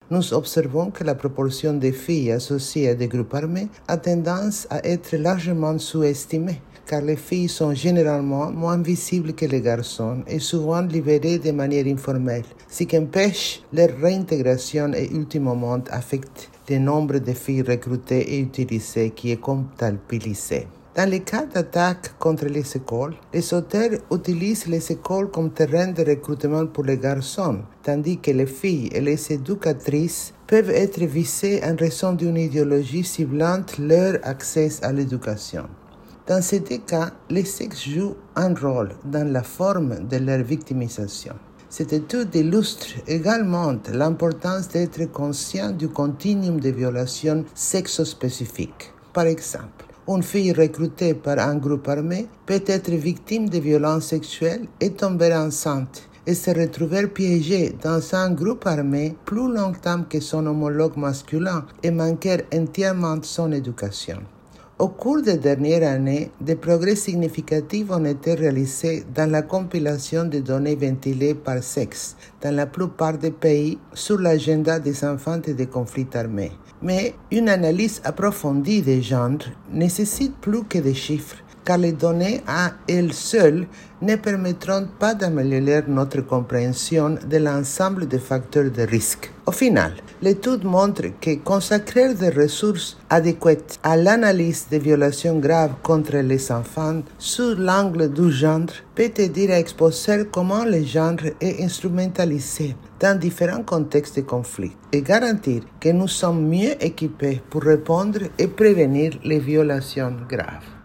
nous observons que la proportion des filles associées à des groupes armés a tendance à être largement sous-estimée, car les filles sont généralement moins visibles que les garçons et souvent libérées de manière informelle, ce qui empêche leur réintégration et ultimement affecte le nombre de filles recrutées et utilisées qui est comptabilisé. Dans les cas d'attaque contre les écoles, les auteurs utilisent les écoles comme terrain de recrutement pour les garçons, tandis que les filles et les éducatrices peuvent être visées en raison d'une idéologie ciblant leur accès à l'éducation. Dans ces deux cas, les sexes jouent un rôle dans la forme de leur victimisation. Cette étude illustre également l'importance d'être conscient du continuum de violations sexospécifiques. Par exemple, une fille recrutée par un groupe armé peut être victime de violences sexuelles et tomber enceinte et se retrouver piégée dans un groupe armé plus longtemps que son homologue masculin et manquer entièrement son éducation. Au cours des dernières années, des progrès significatifs ont été réalisés dans la compilation de données ventilées par sexe dans la plupart des pays sur l'agenda des enfants et des conflits armés. Mais une analyse approfondie des genres nécessite plus que des chiffres, car les données à elles seules ne permettront pas d'améliorer notre compréhension de l'ensemble des facteurs de risque. Au final, l'étude montre que consacrer des ressources adéquates à l'analyse des violations graves contre les enfants sous l'angle du genre peut aider à exposer comment le genre est instrumentalisé dans différents contextes de conflit et garantir que nous sommes mieux équipés pour répondre et prévenir les violations graves.